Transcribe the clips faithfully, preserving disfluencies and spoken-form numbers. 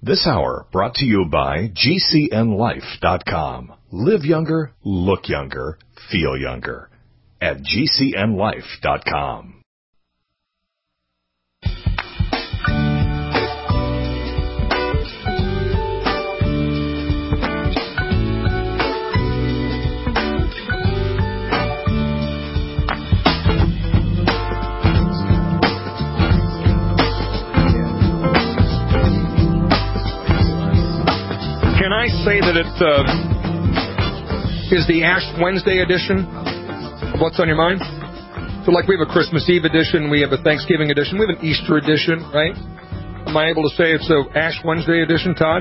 This hour brought to you by G C N life dot com. Live younger, look younger, feel younger at G C N life dot com. Can I say that it uh, is the Ash Wednesday edition of What's on Your Mind? So, like, we have a Christmas Eve edition, we have a Thanksgiving edition, we have an Easter edition, right? Am I able to say it's a Ash Wednesday edition, Todd?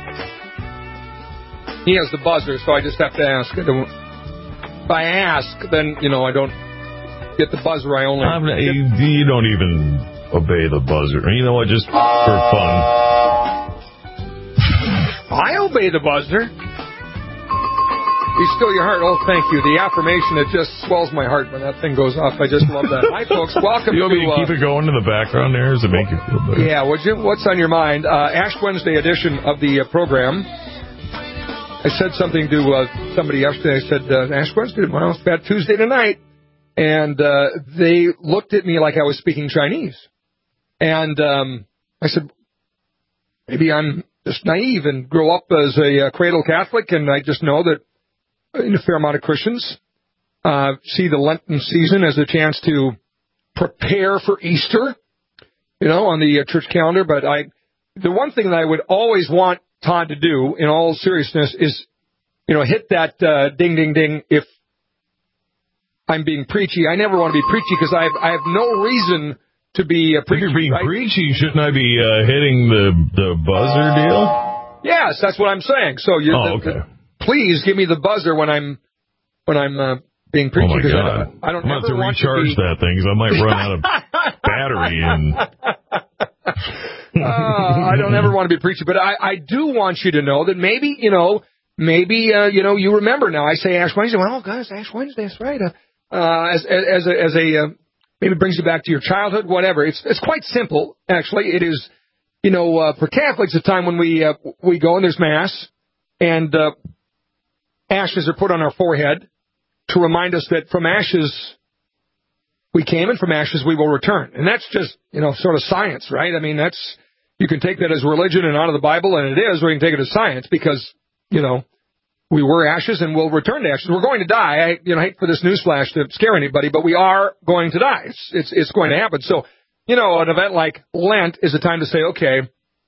He has the buzzer, so I just have to ask. I don't, if I ask, then, you know, I don't get the buzzer. I only... I'm, you, you don't even obey the buzzer. You know what, just for fun. I obey the buzzer. Be still your heart. Oh, thank you. The affirmation, it just swells my heart when that thing goes off. I just love that. Hi, folks. Welcome you want to... me to keep uh, it going in the background there? Does it make you feel better? Yeah, would you? What's on your mind? Uh, Ash Wednesday edition of the uh, program. I said something to uh, somebody yesterday. I said, uh, Ash Wednesday, well, it's Fat Tuesday tonight. And uh, they looked at me like I was speaking Chinese. And um, I said, maybe I'm just naive and grow up as a uh, cradle Catholic, and I just know that a fair amount of Christians uh, see the Lenten season as a chance to prepare for Easter, you know, on the uh, church calendar. But I, the one thing that I would always want Todd to do, in all seriousness, is, you know, hit that uh, ding, ding, ding if I'm being preachy. I never want to be preachy because I have, I have no reason to be uh, preachy. If you're being right? preachy, shouldn't I be uh, hitting the, the buzzer deal? Yes, that's what I'm saying. So you, oh, the, okay. the, please give me the buzzer when I'm when I'm uh, being preachy. Oh my God! I don't, I don't I'm about to want recharge to be... that thing because I might run out of battery. And uh, I don't ever want to be preachy, but I, I do want you to know that maybe you know maybe uh, you know you remember now. I say Ash Wednesday. Well, guys, Ash Wednesday. That's right. Uh, uh, as as a, as a uh, maybe it brings you back to your childhood, whatever. It's it's quite simple, actually. It is, you know, uh, for Catholics, a time when we uh, we go and there's Mass, and uh, ashes are put on our forehead to remind us that from ashes we came and from ashes we will return. And that's just, you know, sort of science, right? I mean, that's, you can take that as religion and out of the Bible, and it is, or you can take it as science because, you know, we were ashes and we'll return to ashes. We're going to die. I, you know, hate for this newsflash to scare anybody, but we are going to die. It's, it's, it's going to happen. So, you know, an event like Lent is a time to say, okay,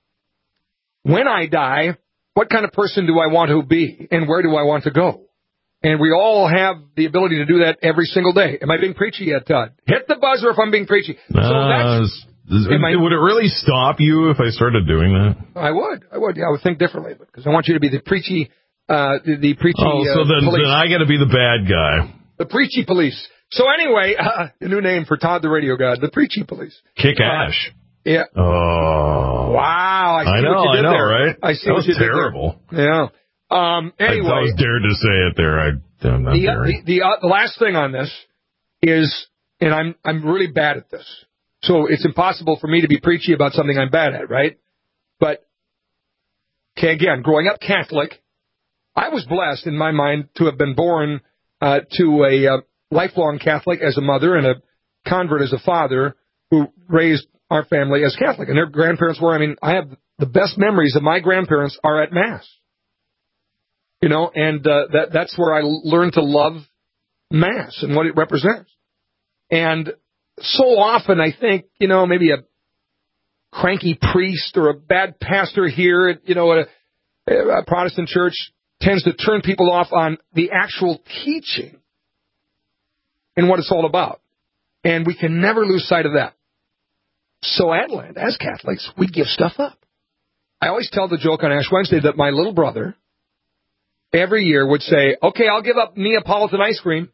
when I die, what kind of person do I want to be and where do I want to go? And we all have the ability to do that every single day. Am I being preachy yet, Todd? Hit the buzzer if I'm being preachy. So uh, that's, I, would it really stop you if I started doing that? I would. I would. Yeah, I would think differently because I want you to be the preachy Uh, the, the preachy Oh, so uh, then, police. then I got to be the bad guy. The preachy police. So anyway, uh, a new name for Todd the Radio God, the preachy police. Kick uh, Ash. Yeah. Oh. Wow. I, see I know, what you did I know, there. right? I see that what was you terrible. did there. Yeah. Um, anyway. I, I was dared to say it there. I, I'm not the, daring. the, the, uh, the last thing on this is, and I'm, I'm really bad at this. So it's impossible for me to be preachy about something I'm bad at, right? But, okay, again, growing up Catholic, I was blessed, in my mind, to have been born uh, to a uh, lifelong Catholic as a mother and a convert as a father who raised our family as Catholic. And their grandparents were, I mean, I have the best memories of my grandparents are at Mass. You know, and uh, that that's where I learned to love Mass and what it represents. And so often I think, you know, maybe a cranky priest or a bad pastor here, at, you know, at a, a Protestant church tends to turn people off on the actual teaching and what it's all about. And we can never lose sight of that. So at Lent, as Catholics, we give stuff up. I always tell the joke on Ash Wednesday that my little brother every year would say, okay, I'll give up Neapolitan ice cream.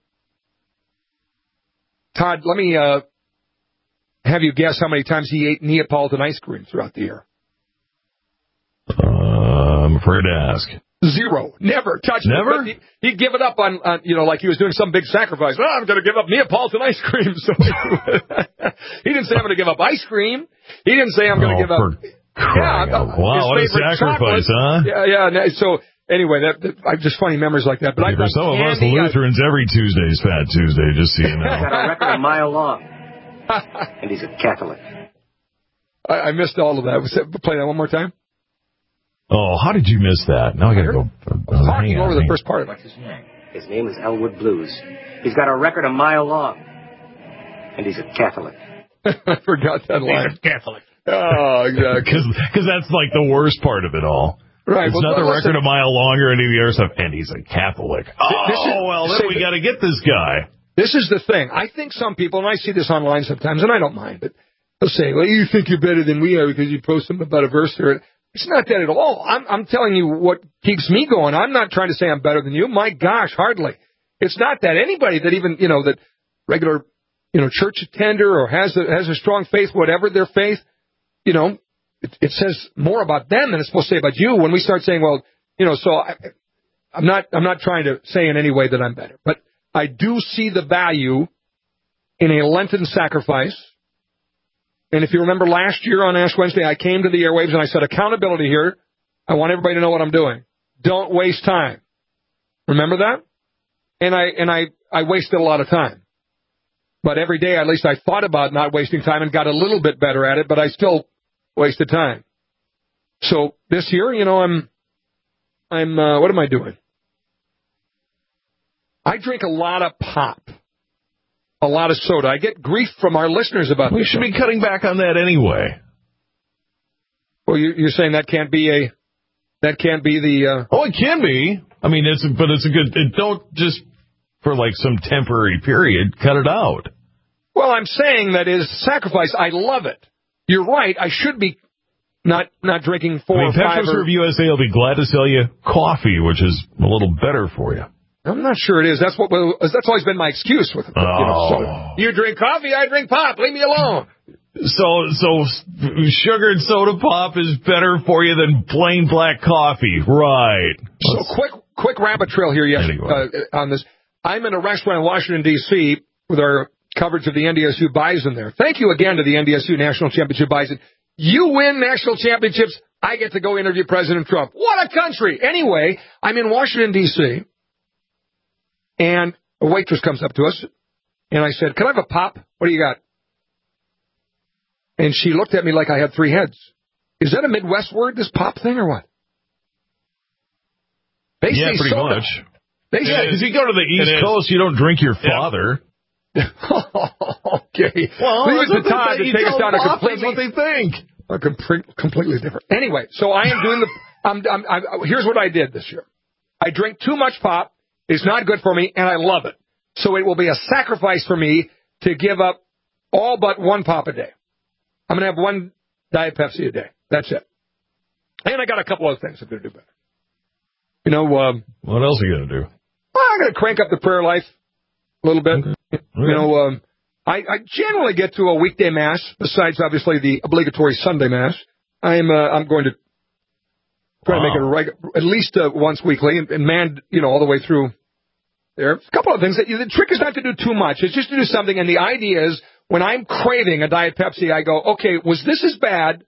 Todd, let me uh, have you guess how many times he ate Neapolitan ice cream throughout the year. Uh, I'm afraid to ask. Zero. Never touched Never? it. He, he'd give it up on, on, you know, like he was doing some big sacrifice. Well, I'm going to give up Neapolitan ice cream. So he didn't say I'm going to give up ice cream. He didn't say I'm going to oh, give up for Crying yeah, out. Wow, what a sacrifice, chocolate. huh? Yeah, yeah. So anyway, that, that I just funny memories like that. But yeah, I for some of us Lutherans, I, every Tuesday is Fat Tuesday. Just so you know. He's got a record a mile long, and he's a Catholic. I, I missed all of that. Play that one more time. Oh, how did you miss that? Now I got to go. Uh, talking over the first part of it. His name. His name is Elwood Blues. He's got a record a mile long, and he's a Catholic. I forgot that line. He's a Catholic. Oh, exactly. Because that's like the worst part of it all. Right. It's well, not the listen, record a mile long or any of the other stuff, and he's a Catholic. Oh, this is, well, then we got to get this guy. This is the thing. I think some people, and I see this online sometimes, and I don't mind, but they'll say, well, you think you're better than we are because you post something about a verse or... It's not that at all. I'm, I'm telling you what keeps me going. I'm not trying to say I'm better than you. My gosh, hardly. It's not that. Anybody that even, you know, that regular, you know, church attender or has a, has a strong faith, whatever their faith, you know, it, it says more about them than it's supposed to say about you. When we start saying, well, you know, so I, I'm not, I'm not trying to say in any way that I'm better, but I do see the value in a Lenten sacrifice. And if you remember last year on Ash Wednesday, I came to the airwaves and I said, accountability here. I want everybody to know what I'm doing. Don't waste time. Remember that? And I and I, I wasted a lot of time. But every day, at least I thought about not wasting time and got a little bit better at it, but I still wasted time. So this year, you know, I'm, I'm, uh, what am I doing? I drink a lot of pop. A lot of soda. I get grief from our listeners about we this. We should be cutting back on that anyway. Well, you, you're saying that can't be a, that can't be the. Uh... Oh, it can be. I mean, it's a, but it's a good. It, don't just for like some temporary period cut it out. Well, I'm saying that is sacrifice. I love it. You're right. I should be not not drinking four I mean, or five. PetroServe U S A will be glad to sell you coffee, which is a little better for you. I'm not sure it is. That's what. That's always been my excuse with it. Oh. You know, so you drink coffee, I drink pop. Leave me alone. So, so sugar and soda pop is better for you than plain black coffee, right? So Let's... quick, quick rabbit trail here. Yes, anyway. uh, on this. I'm in a restaurant in Washington D C with our coverage of the N D S U Bison there. Thank you again to the N D S U National Championship Bison. You win national championships, I get to go interview President Trump. What a country! Anyway, I'm in Washington D C and a waitress comes up to us, and I said, "Can I have a pop? What do you got?" And she looked at me like I had three heads. Is that a Midwest word, this pop thing, or what? They yeah, say pretty soda. much. They yeah, because you go to the East Coast, you don't drink your father. Yeah. Okay. Well, leave it to Todd to take us down a completely. That's what they think. A com- completely different. Anyway, so I am doing the. I'm, I'm, I'm, here's what I did this year. I drink too much pop. It's not good for me, and I love it. So it will be a sacrifice for me to give up all but one pop a day. I'm going to have one Diet Pepsi a day. That's it. And I got a couple other things I'm going to do better. You know, um, what else are you going to do? Well, I'm going to crank up the prayer life a little bit. Okay. Okay. You know, um, I, I generally get to a weekday mass, besides obviously the obligatory Sunday mass. I'm uh, I'm going to try wow. to make it a reg- at least uh, once weekly, and, and man, you know, all the way through there. A couple of things. That, the trick is not to do too much. It's just to do something, and the idea is when I'm craving a Diet Pepsi, I go, okay, was this as bad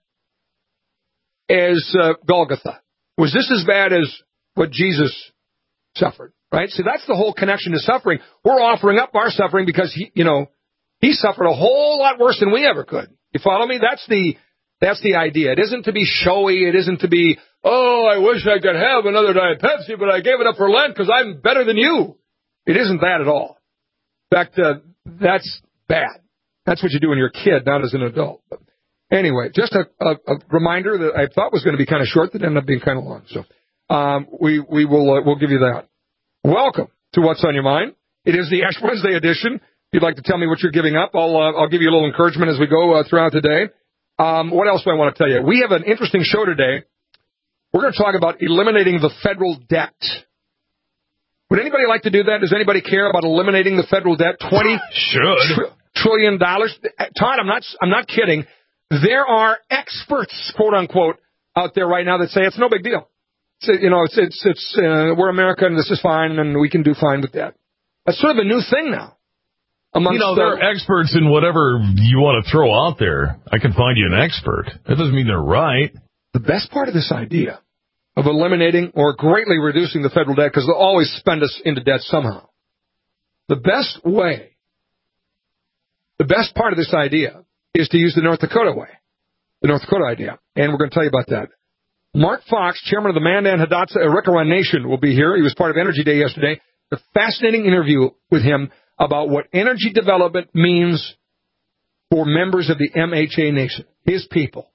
as uh, Golgotha? Was this as bad as what Jesus suffered? Right? So that's the whole connection to suffering. We're offering up our suffering because he, you know, he suffered a whole lot worse than we ever could. You follow me? That's the that's the idea. It isn't to be showy. It isn't to be, oh, I wish I could have another Diet Pepsi, but I gave it up for Lent because I'm better than you. It isn't that at all. In fact, uh, that's bad. That's what you do when you're a kid, not as an adult. But anyway, just a, a, a reminder that I thought was going to be kind of short that ended up being kind of long. So um, we we will uh, we'll give you that. Welcome to What's on Your Mind. It is the Ash Wednesday edition. If you'd like to tell me what you're giving up, I'll uh, I'll give you a little encouragement as we go uh, throughout the day. Um, what else do I want to tell you? We have an interesting show today. We're going to talk about eliminating the federal debt. Would anybody like to do that? Does anybody care about eliminating the federal debt? Twenty should tr- trillion dollars. Todd, I'm not I'm not kidding. There are experts, quote unquote, out there right now that say it's no big deal. It's, you know, it's it's it's uh, we're America and this is fine and we can do fine with that. That's sort of a new thing now. amongst... You know, they're uh, experts in whatever you want to throw out there. I can find you an expert. That doesn't mean they're right. The best part of this idea of eliminating or greatly reducing the federal debt, because they'll always spend us into debt somehow. The best way, the best part of this idea is to use the North Dakota way, the North Dakota idea. And we're going to tell you about that. Mark Fox, chairman of the Mandan Hidatsa Arikawa Nation, will be here. He was part of Energy Day yesterday. A fascinating interview with him about what energy development means for members of the M H A Nation, his people.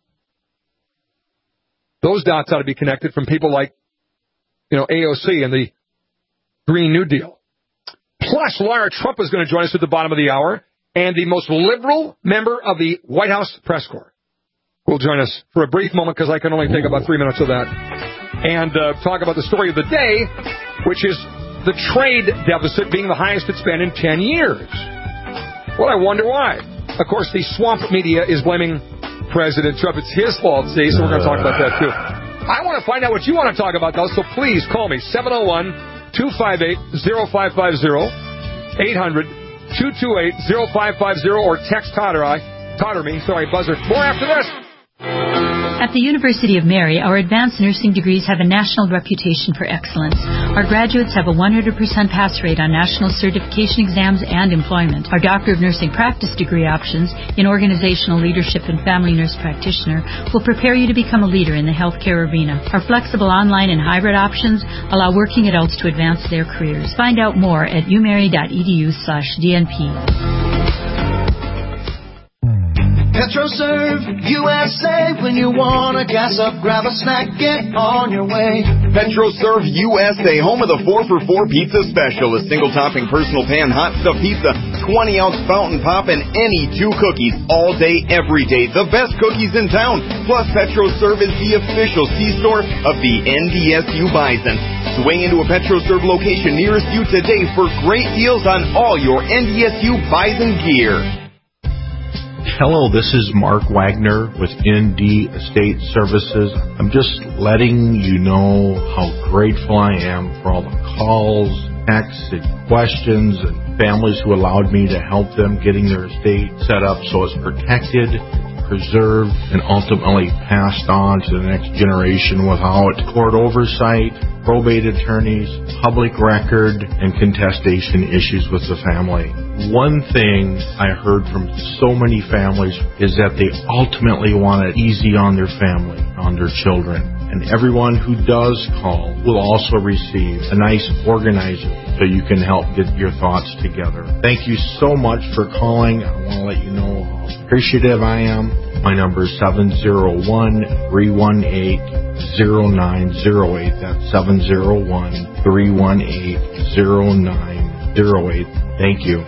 Those dots ought to be connected from people like, you know, A O C and the Green New Deal. Plus, Lara Trump is going to join us at the bottom of the hour, and the most liberal member of the White House press corps will join us for a brief moment, because I can only take about three minutes of that, and uh, talk about the story of the day, which is the trade deficit being the highest it's been in ten years. Well, I wonder why. Of course, the swamp media is blaming President Trump. It's his fault, see, so we're going to talk about that, too. I want to find out what you want to talk about, though, so please call me, seven oh one, two five eight, oh five five oh, eight hundred, two two eight, oh five five oh, or text Totter, I, Totter me, sorry, buzzer. More after this. At the University of Mary, our advanced nursing degrees have a national reputation for excellence. Our graduates have a one hundred percent pass rate on national certification exams and employment. Our Doctor of Nursing practice degree options in organizational leadership and family nurse practitioner will prepare you to become a leader in the healthcare arena. Our flexible online and hybrid options allow working adults to advance their careers. Find out more at umary.edu slash DNP. PetroServe U S A, when you want to gas up, grab a snack, get on your way. PetroServe U S A, home of the four for four pizza special. A single topping personal pan hot stuffed pizza, twenty ounce fountain pop, and any two cookies all day, every day. The best cookies in town. Plus, PetroServe is the official C-store of the N D S U Bison. Swing into a PetroServe location nearest you today for great deals on all your N D S U Bison gear. Hello, this is Mark Wagner with N D Estate Services. I'm just letting you know how grateful I am for all the calls, texts, and questions, and families who allowed me to help them getting their estate set up so it's protected, preserved, and ultimately passed on to the next generation without court oversight, probate attorneys, public record, and contestation issues with the family. One thing I heard from so many families is that they ultimately want it easy on their family, on their children. And everyone who does call will also receive a nice organizer so you can help get your thoughts together. Thank you so much for calling. I want to let you know how appreciative I am. My number is seven oh one, three one eight, oh nine oh eight. That's seven oh one, three one eight, oh nine oh eight. Thank you.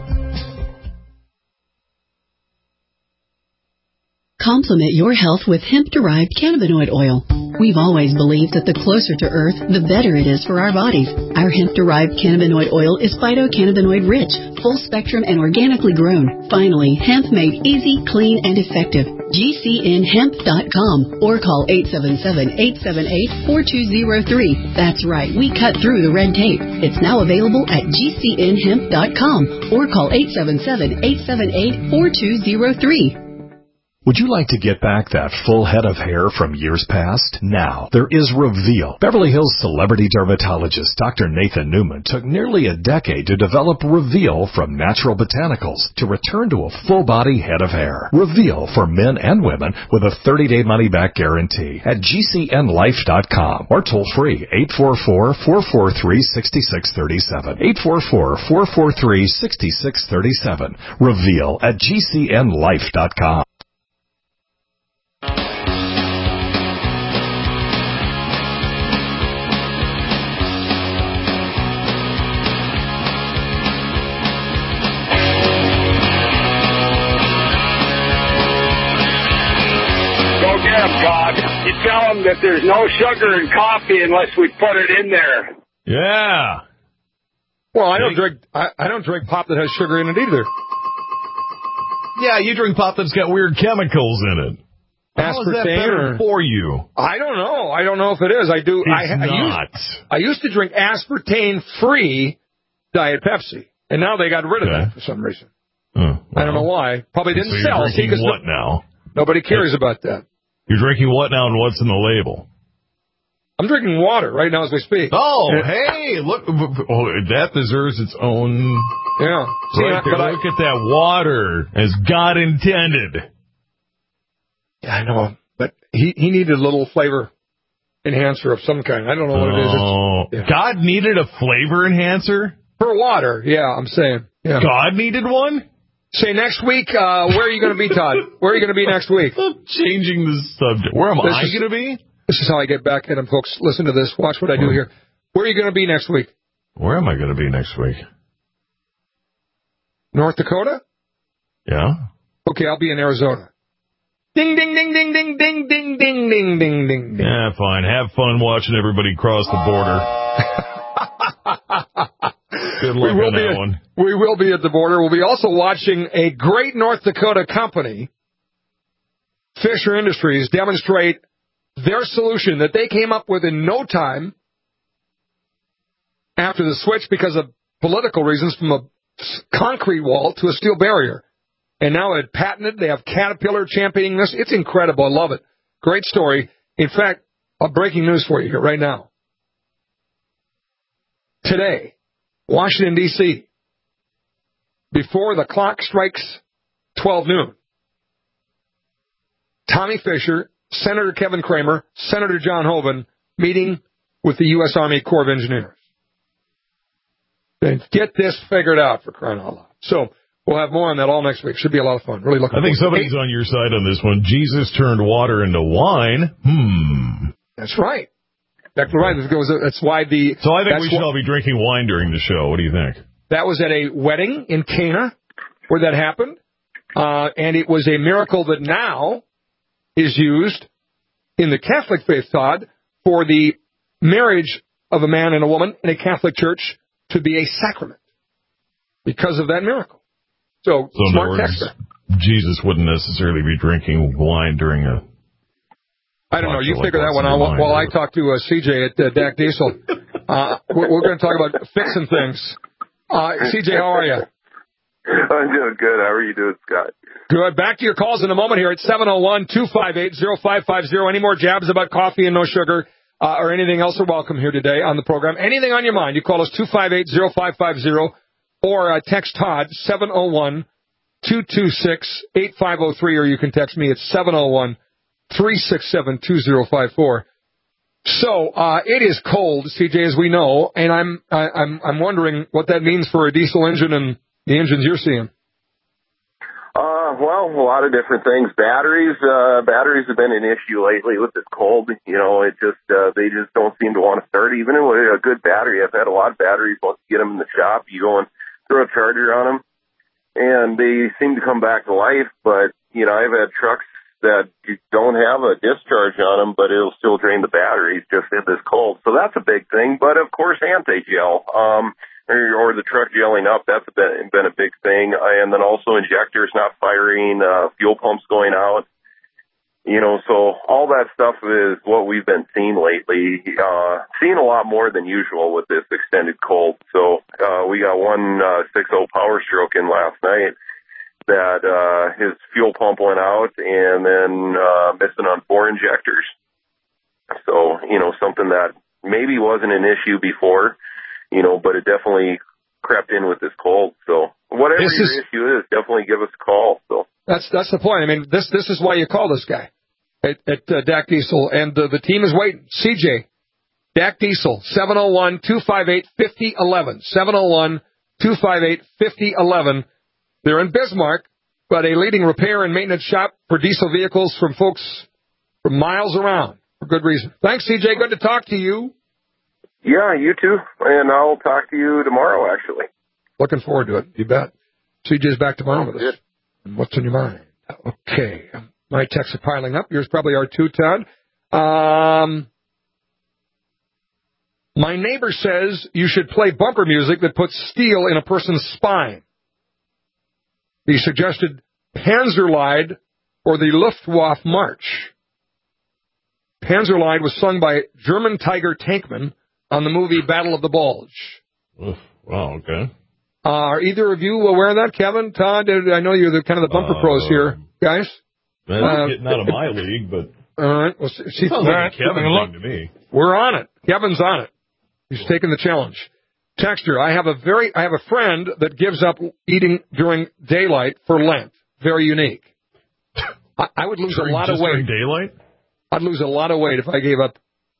Complement your health with hemp-derived cannabinoid oil. We've always believed that the closer to Earth, the better it is for our bodies. Our hemp-derived cannabinoid oil is phytocannabinoid-rich, full-spectrum, and organically grown. Finally, hemp made easy, clean, and effective. G C N hemp dot com or call eight seven seven, eight seven eight, four two zero three. That's right, we cut through the red tape. It's now available at G C N hemp dot com or call eight seven seven, eight seven eight, four two zero three. Would you like to get back that full head of hair from years past? Now, there is Reveal. Beverly Hills celebrity dermatologist Doctor Nathan Newman took nearly a decade to develop Reveal from natural botanicals to return to a full-body head of hair. Reveal for men and women with a thirty-day money-back guarantee at G C N life dot com or toll-free eight four four, four four three, six six three seven. eight four four, four four three, six six three seven. Reveal at G C N life dot com. God, you tell them that there's no sugar in coffee unless we put it in there. Yeah. Well, I don't drink. I, I don't drink pop that has sugar in it either. Yeah, you drink pop that's got weird chemicals in it. How is that better or, for you? I don't know. I don't know if it is. I do. It's I, not. I used, I used to drink aspartame-free Diet Pepsi. And now they got rid of Okay. that for some reason. Oh, well. I don't know why. Probably didn't So you're sell. drinking because what no, now? Nobody cares about that. You're drinking what now, and what's in the label? I'm drinking water right now as we speak. Oh, And, hey, look. Oh, that deserves its own... Yeah. See, Right I- there, but I, look at that water as God intended. yeah, I know. But he, he needed a little flavor enhancer of some kind. I don't know what it is. Oh, It's, yeah. God needed a flavor enhancer? For water, yeah, I'm saying. Yeah. God needed one? Say next week, uh, where are you going to be, Todd? Where are you going to be next week? I'm changing the subject. Where am This I is- going to be? This is how I get back at him, folks. Listen to this. Watch what I do here. Where are you going to be next week? Where am I going to be next week? North Dakota? Yeah? Okay, I'll be in Arizona. Ding, ding, ding, ding, ding, ding, ding, ding, ding, ding, ding, ding. Yeah, fine. Have fun watching everybody cross the border. Good luck we will on be that at, one. We will be at the border. We'll be also watching a great North Dakota company, Fisher Industries, demonstrate their solution that they came up with in no time after the switch because of political reasons from a concrete wall to a steel barrier. And now it's patented. They have Caterpillar championing this. It's incredible. I love it. Great story. In fact, a breaking news for you here right now. Today, Washington, D C, before the clock strikes twelve noon, Tommy Fisher, Senator Kevin Cramer, Senator John Hoeven meeting with the U S. Army Corps of Engineers. And get this figured out, for crying out loud. So we'll have more on that all next week. Should be a lot of fun. Really looking I think forward to it. somebody's on your side on this one. Jesus turned water into wine. Hmm. That's right. Exactly right. That's why the. So I think we that's should wh- all be drinking wine during the show. What do you think? That was at a wedding in Cana where that happened. Uh, and it was a miracle that now is used in the Catholic faith, Todd, for the marriage of a man and a woman in a Catholic church to be a sacrament because of that miracle. So, So in smart other words, texter. Jesus wouldn't necessarily be drinking wine during a... I don't know. You Like figure that what's one in out your mind, while I or- talk to uh, C J at uh, D A C Diesel. Uh, we're we're going to talk about fixing things. Uh, C J, how are you? I'm doing good. How are you doing, Scott? Good. Back to your calls in a moment here at seven oh one, two five eight, oh five five oh. Any more jabs about coffee and no sugar uh, or anything else are welcome here today on the program. Anything on your mind, you call us two five eight, oh five five oh or uh, text Todd seven oh one, two two six, eight five oh three, or you can text me at seven oh one, three six seven, two oh five four. So uh, it is cold, C J, as we know, and I'm I, I'm I'm wondering what that means for a diesel engine and the engines you're seeing. Uh, well, a lot of different things. Batteries, uh, batteries have been an issue lately with this cold. You know, it just, uh, they just don't seem to want to start. Even with a good battery, I've had a lot of batteries. Once you get them in the shop, you go and throw a charger on them, and they seem to come back to life. But, you know, I've had trucks that you don't have a discharge on them, but it'll still drain the batteries just in this cold. So that's a big thing. But, of course, anti-gel. Um, or the truck gelling up, that's been, been a big thing. And then also injectors not firing, uh, fuel pumps going out. You know, so all that stuff is what we've been seeing lately. Uh, seeing a lot more than usual with this extended cold. So, uh, we got one, uh, six oh Power Stroke in last night that, uh, his fuel pump went out and then, uh, missing on four injectors. So, you know, something that maybe wasn't an issue before. You know, but it definitely crept in with this cold. So whatever This your is, issue is, definitely give us a call. So that's that's the point. I mean, this this is why you call this guy at, at uh, D A C Diesel, and uh, the team is waiting. C J, D A C Diesel, seven oh one, two five eight, five oh one one, seven oh one, two five eight, five oh one one. They're in Bismarck, but a leading repair and maintenance shop for diesel vehicles from folks from miles around for good reason. Thanks, C J. Good to talk to you. yeah, you too. And I'll talk to you tomorrow, actually. Looking forward to it. You bet. C J's back tomorrow with us. Good. And what's on your mind? Okay. My texts are piling up. Yours probably are too, Todd. Um, my neighbor says you should play bumper music that puts steel in a person's spine. He suggested Panzerlied or the Luftwaffe March. Panzerlied was sung by German Tiger Tankman on the movie Battle of the Bulge. Oof, wow, okay. Uh, are either of you aware of that, Kevin, Todd? I know you're the kind of the bumper uh, pros here, guys. That's uh, getting out of my league, but all right. Well, see, see, sounds like a Kevin thing to me. We're on it. Kevin's on it. He's taking the challenge. Texter, I have a very, I have a friend that gives up eating during daylight for Lent. Very unique. I, I would lose during, a lot of weight. During daylight? I'd lose a lot of weight if I gave up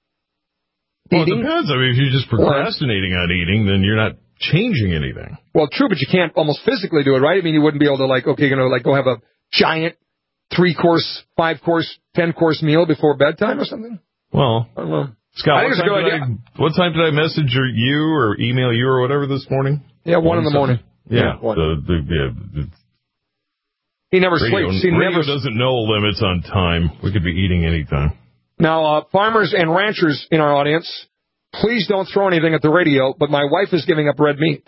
well, eating. Well, it depends. I mean, if you're just procrastinating on eating, then you're not changing anything. Well, true, but you can't almost physically do it, right? I mean, you wouldn't be able to, like, okay, you're going to, like, go have a giant three-course, five-course, ten-course meal before bedtime or something? Well, I don't know. Scott, I what, think time did I, what time did I message you or email you or whatever this morning? Yeah, one, one in the morning. Yeah, yeah the, the, the, the he never radio, sleeps. He radio never doesn't know limits on time. We could be eating anytime. Now, uh, farmers and ranchers in our audience, please don't throw anything at the radio, but my wife is giving up red meat.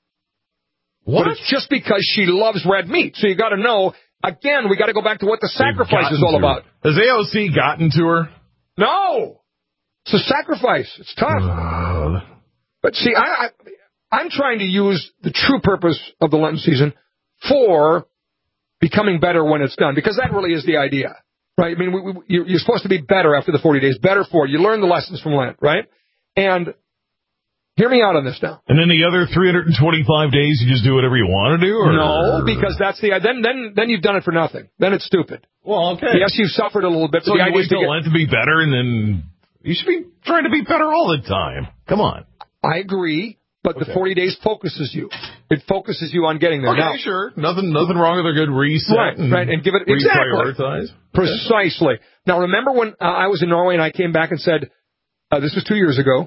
What? But it's just because she loves red meat. So you got to know, again, we got to go back to what the sacrifice is all about. Has A O C gotten to her? No. It's a sacrifice. It's tough. Uh, but see, I, I, I'm trying to use the true purpose of the Lenten season for becoming better when it's done, because that really is the idea, right? I mean, we, we, you're supposed to be better after the forty days, better for it. You learn the lessons from Lent, right? And hear me out on this now. And then the other three hundred twenty-five days, you just do whatever you want to do? Or? No, because that's the then then then you've done it for nothing. Then it's stupid. Well, okay. Yes, you've suffered a little bit. So but the you idea wait till to get, Lent to be better, and then you should be trying to be better all the time. Come on. I agree, but okay. the forty days focuses you. It focuses you on getting there. Okay, now, sure. Nothing nothing wrong with a good reset. Right, and right, and give it reprioritize. Exactly. Precisely. Now, remember when uh, I was in Norway and I came back and said, uh, this was two years ago,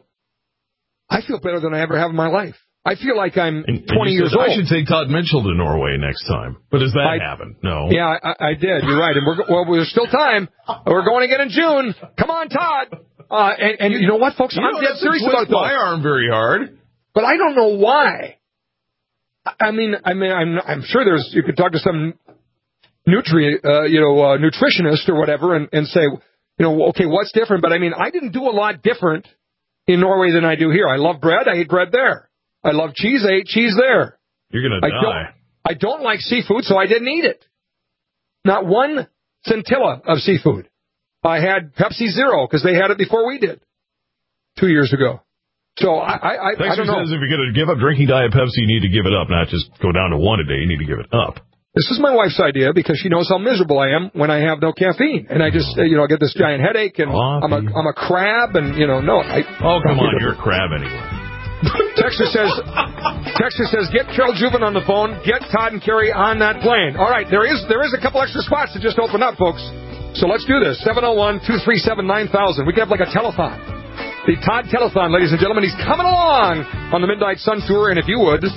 I feel better than I ever have in my life. I feel like I'm and, twenty and years said, old. I should take Todd Mitchell to Norway next time. But does that I, happen? No. Yeah, I, I did. You're right. And we're well, there's still time. We're going again in June. Come on, Todd. Uh, and, and you know what, folks? You I'm dead serious about my arm very hard. But I don't know why. I mean, I mean, I'm I'm sure there's. You could talk to some nutri, uh, you know, uh, nutritionist or whatever, and, and say, you know, okay, what's different? But I mean, I didn't do a lot different in Norway than I do here. I love bread. I ate bread there. I love cheese. I ate cheese there. You're gonna I die. Don't, I don't like seafood, so I didn't eat it. Not one scintilla of seafood. I had Pepsi Zero because they had it before we did two years ago. So I, I, I, I don't know. Says if you're going to give up drinking Diet Pepsi, you need to give it up, not just go down to one a day. You need to give it up. This is my wife's idea because she knows how miserable I am when I have no caffeine, and I just, uh, you know, get this giant headache, and Coffee. I'm a, I'm a crab, and you know, no. I, oh, come on, you're a crab anyway. Texter says, Texter says, get Carol Jubin on the phone, get Todd and Kerry on that plane. All right, there is there is a couple extra spots that just opened up, folks. So let's do this. seven oh one, two three seven, nine thousand. We can have like a telethon. The Todd Telethon, ladies and gentlemen. He's coming along on the Midnight Sun Tour, and if you would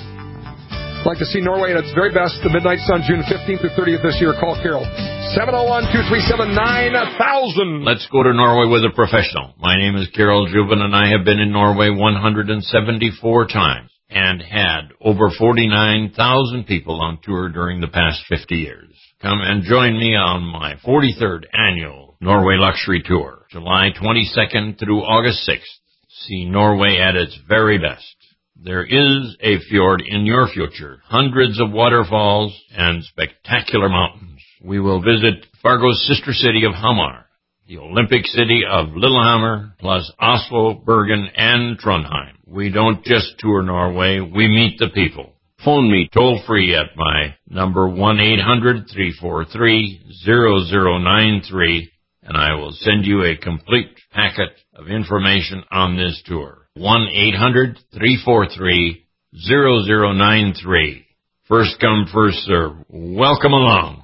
like to see Norway at its very best, the Midnight Sun, June fifteenth through thirtieth this year, call Carol. seven oh one, two three seven, nine thousand. Let's go to Norway with a professional. My name is Carol Jubin, and I have been in Norway one hundred seventy-four times and had over forty-nine thousand people on tour during the past fifty years. Come and join me on my forty-third annual Norway Luxury Tour, July twenty-second through August sixth. See Norway at its very best. There is a fjord in your future, hundreds of waterfalls, and spectacular mountains. We will visit Fargo's sister city of Hamar, the Olympic city of Lillehammer, plus Oslo, Bergen, and Trondheim. We don't just tour Norway, we meet the people. Phone me toll-free at my number one eight hundred, three four three, zero zero nine three, and I will send you a complete packet of information on this tour. one eight hundred, three four three, zero zero nine three. First come, first serve. Welcome along.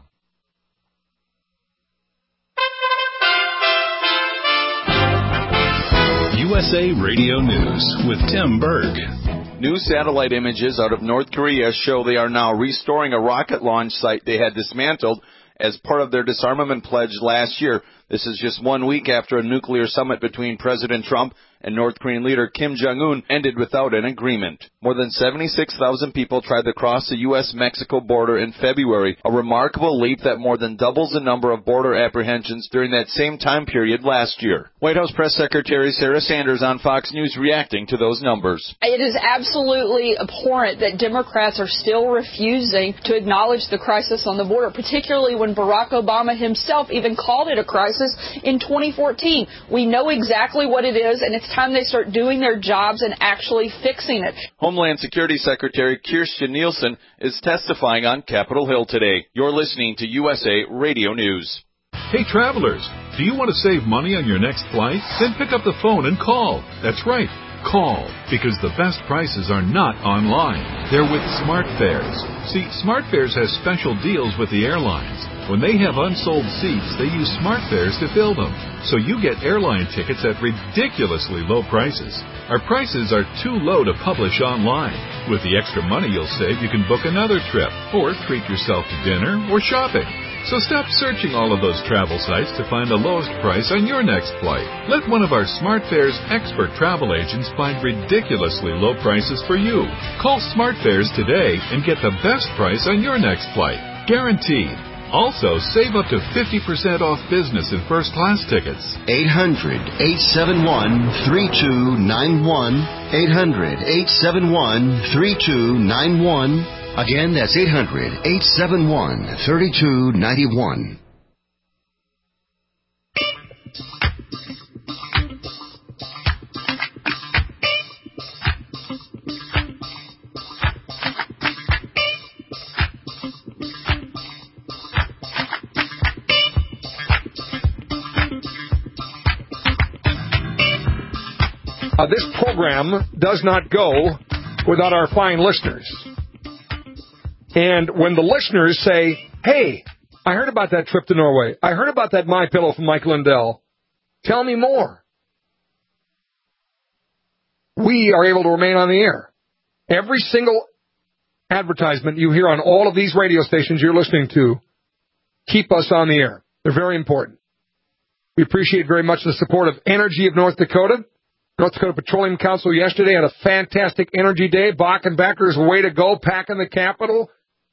U S A Radio News with Tim Berg. New satellite images out of North Korea show they are now restoring a rocket launch site they had dismantled as part of their disarmament pledge last year. This is just one week after a nuclear summit between President Trump and North Korean leader Kim Jong-un ended without an agreement. More than seventy-six thousand people tried to cross the U S Mexico border in February, a remarkable leap that more than doubles the number of border apprehensions during that same time period last year. White House Press Secretary Sarah Sanders on Fox News reacting to those numbers. It is absolutely abhorrent that Democrats are still refusing to acknowledge the crisis on the border, particularly when Barack Obama himself even called it a crisis in twenty fourteen. We know exactly what it is, and it's time they start doing their jobs and actually fixing it. Homeland Security Secretary Kirstjen Nielsen is testifying on Capitol Hill today. You're listening to U S A Radio News. Hey, travelers, do you want to save money on your next flight? Then pick up the phone and call. That's right. Call, because the best prices are not online. They're with SmartFares. See, SmartFares has special deals with the airlines. When they have unsold seats, they use SmartFares to fill them. So you get airline tickets at ridiculously low prices. Our prices are too low to publish online. With the extra money you'll save, you can book another trip, or treat yourself to dinner or shopping. So stop searching all of those travel sites to find the lowest price on your next flight. Let one of our SmartFares expert travel agents find ridiculously low prices for you. Call SmartFares today and get the best price on your next flight. Guaranteed. Also, save up to fifty percent off business and first class tickets. eight hundred, eight seven one, three two nine one. eight hundred, eight seven one, three two nine one. Again, that's eight hundred, eight seven one, three two nine one. Uh, this program does not go without our fine listeners. And when the listeners say, hey, I heard about that trip to Norway. I heard about that MyPillow from Mike Lindell. Tell me more. We are able to remain on the air. Every single advertisement you hear on all of these radio stations you're listening to keep us on the air. They're very important. We appreciate very much the support of Energy of North Dakota. North Dakota Petroleum Council yesterday had a fantastic energy day. Bachenbecker's way to go, packing the capital.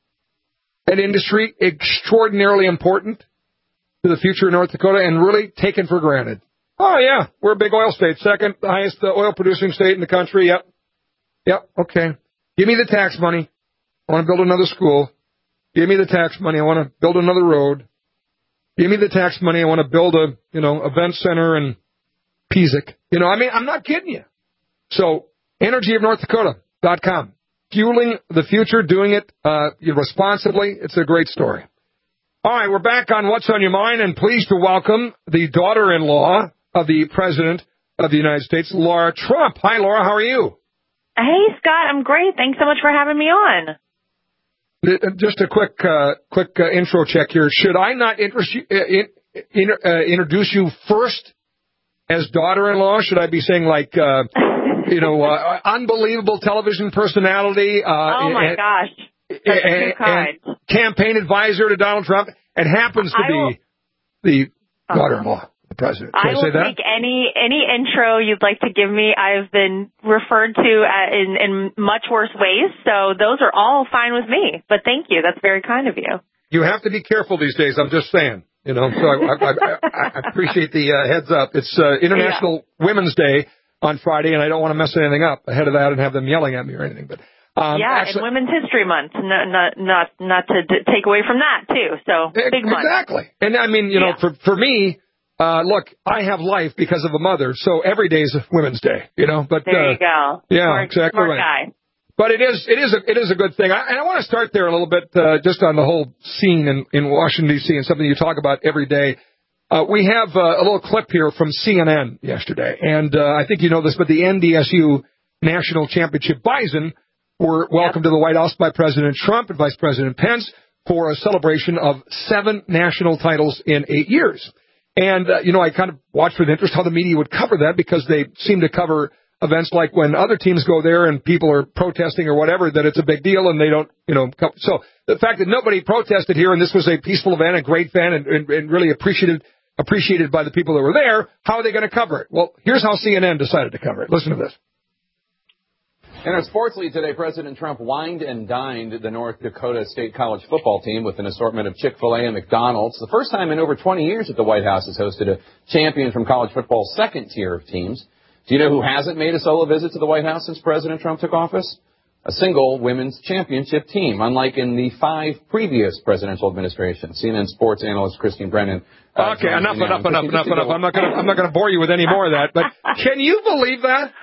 That industry, extraordinarily important to the future of North Dakota and really taken for granted. Oh, yeah, we're a big oil state, second highest uh, oil-producing state in the country. Yep. Yep, okay. Give me the tax money. I want to build another school. Give me the tax money. I want to build another road. Give me the tax money. I want to build a, you know, event center in Pizik. You know, I mean, I'm not kidding you. So, energy of north dakota dot com. Fueling the future, doing it uh, responsibly. It's a great story. All right, we're back on What's on Your Mind, and pleased to welcome the daughter-in-law of the President of the United States, Laura Trump. Hi, Laura. How are you? Hey, Scott. I'm great. Thanks so much for having me on. Just a quick uh, quick uh, intro check here. Should I not interest you, uh, in, in, uh, introduce you first as daughter-in-law? Should I be saying, like, uh, you know, uh, unbelievable television personality? Uh, oh, my and, gosh. That's and, too kind. and campaign advisor to Donald Trump, and happens to I will, be the daughter-in-law of the president. Can I, I will say that? take any any intro you'd like to give me. I've been referred to uh, in, in much worse ways, so those are all fine with me. But thank you. That's very kind of you. You have to be careful these days. I'm just saying. You know, so I, I, I, I appreciate the uh, heads up. It's uh, International yeah. Women's Day on Friday, and I don't want to mess anything up ahead of that and have them yelling at me or anything. But um, yeah, actually, and Women's History Month, not not not, not to d- take away from that too. So big month. Exactly, and I mean, you know, yeah. for for me, uh, look, I have life because of a mother, so every day is Women's Day. You know, but there uh, you go. Yeah, smart, exactly smart right. Guy. But it is it is a it is a good thing, I, and I want to start there a little bit, uh, just on the whole scene in in Washington D C and something you talk about every day. Uh, we have uh, a little clip here from C N N yesterday, and uh, I think you know this, but the N D S U National Championship Bison were welcomed yep. to the White House by President Trump and Vice President Pence for a celebration of seven national titles in eight years. And, uh, you know, I kind of watched with interest how the media would cover that, because they seem to cover events like when other teams go there and people are protesting or whatever, that it's a big deal, and they don't, you know. Co- so the fact that nobody protested here, and this was a peaceful event, a great event, and, and, and really appreciative appreciated by the people that were there. How are they going to cover it? Well, here's how C N N decided to cover it. Listen to this. In our sports lead today, President Trump wined and dined the North Dakota State College football team with an assortment of Chick-fil-A and McDonald's. The first time in over twenty years that the White House has hosted a champion from college football's second tier of teams. Do you know who hasn't made a solo visit to the White House since President Trump took office? A single women's championship team, unlike in the five previous presidential administrations. C N N sports analyst Christine Brennan. Uh, okay, enough, enough, enough, enough, enough. I'm not going to I'm not going to bore you with any more of that. But can you believe that?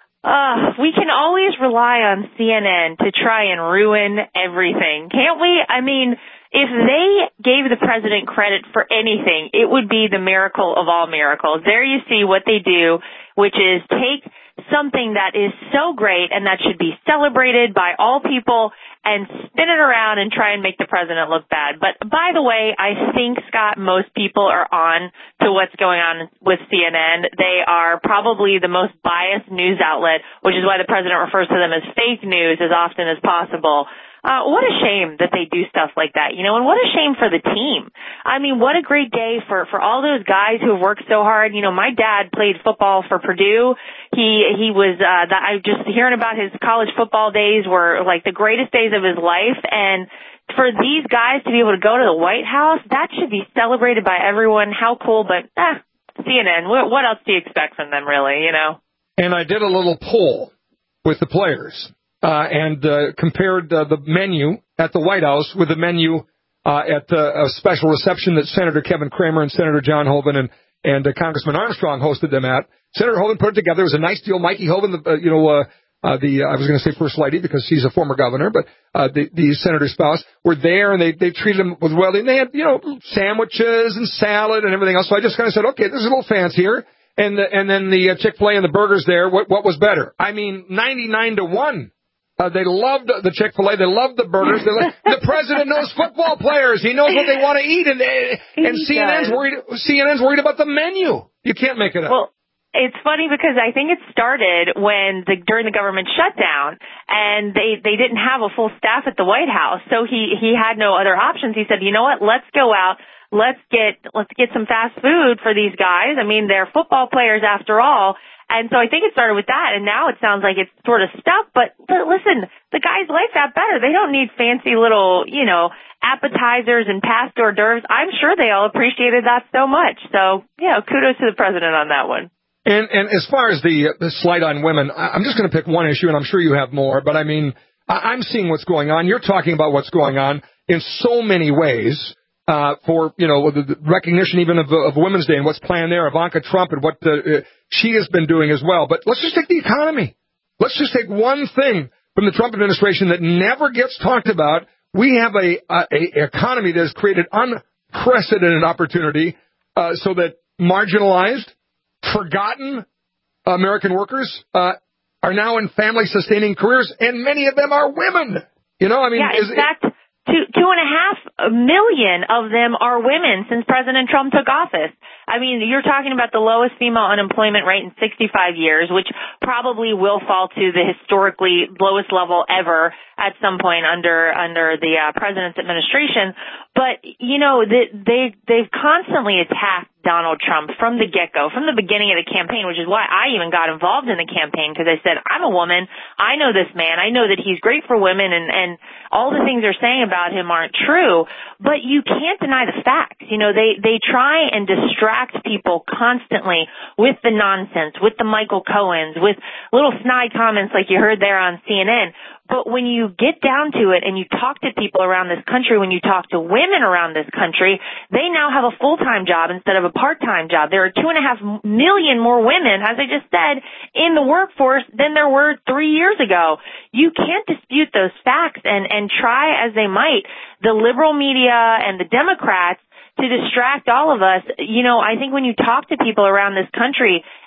Uh, we can always rely on C N N to try and ruin everything, can't we? I mean, if they gave the president credit for anything, it would be the miracle of all miracles. There you see what they do, which is take something that is so great and that should be celebrated by all people and spin it around and try and make the president look bad. But by the way, I think, Scott, most people are on to what's going on with C N N. They are probably the most biased news outlet, which is why the president refers to them as fake news as often as possible. Uh, what a shame that they do stuff like that, you know, and what a shame for the team. I mean, what a great day for, for all those guys who have worked so hard. You know, my dad played football for Purdue. He, he was, uh, that I just hearing about his college football days were like the greatest days of his life. And for these guys to be able to go to the White House, that should be celebrated by everyone. How cool, but, eh, C N N, what, what else do you expect from them, really, you know? And I did a little poll with the players. Uh, and uh, compared uh, the menu at the White House with the menu uh, at uh, a special reception that Senator Kevin Cramer and Senator John Hoeven and, and uh, Congressman Armstrong hosted them at. Senator Hoeven put it together. It was a nice deal. Mikey Hoeven, the, uh, you know, uh, uh, the uh, I was going to say First Lady because she's a former governor, but uh, the, the senator's spouse were there, and they, they treated them with well. They had, you know, sandwiches and salad and everything else. So I just kind of said, okay, there's a little fancy here. And, the, and then the uh, Chick-fil-A and the burgers there, what, what was better? I mean, ninety-nine to one. Uh, they loved the Chick-fil-A. They loved the burgers. They loved, the president knows football players. He knows what they want to eat, and and C N N's worried. C N N's worried about the menu. You can't make it up. Well, it's funny because I think it started when the during the government shutdown, and they they didn't have a full staff at the White House, so he he had no other options. He said, you know what? Let's go out. Let's get let's get some fast food for these guys. I mean, they're football players after all. And so I think it started with that, and now it sounds like it's sort of stuck. But, but listen, the guys like that better. They don't need fancy little, you know, appetizers and past hors d'oeuvres. I'm sure they all appreciated that so much. So, you know, kudos to the president on that one. And and as far as the, the slight on women, I'm just going to pick one issue, and I'm sure you have more. But, I mean, I'm seeing what's going on. You're talking about what's going on in so many ways. Uh, for, you know, the, the recognition even of, of Women's Day and what's planned there, Ivanka Trump and what uh, she has been doing as well. But let's just take the economy. Let's just take one thing from the Trump administration that never gets talked about. We have a, a, a economy that has created unprecedented opportunity uh, so that marginalized, forgotten American workers uh, are now in family-sustaining careers, and many of them are women. You know, I mean, yeah, in is, fact, Two, two and a half million of them are women since President Trump took office. I mean, you're talking about the lowest female unemployment rate in sixty-five years, which probably will fall to the historically lowest level ever at some point under under the uh, president's administration. But, you know, they, they, they've constantly attacked Donald Trump from the get-go, from the beginning of the campaign, which is why I even got involved in the campaign, because I said, I'm a woman, I know this man, I know that he's great for women, and, and all the things they're saying about him aren't true, but you can't deny the facts. You know, they, they try and distract people constantly with the nonsense, with the Michael Cohens, with little snide comments like you heard there on C N N. But when you get down to it and you talk to people around this country, when you talk to women around this country, they now have a full-time job instead of a part-time job. There are two and a half million more women, as I just said, in the workforce than there were three years ago. You can't dispute those facts, and, and try as they might, the liberal media and the Democrats to distract all of us. You know, I think when you talk to people around this country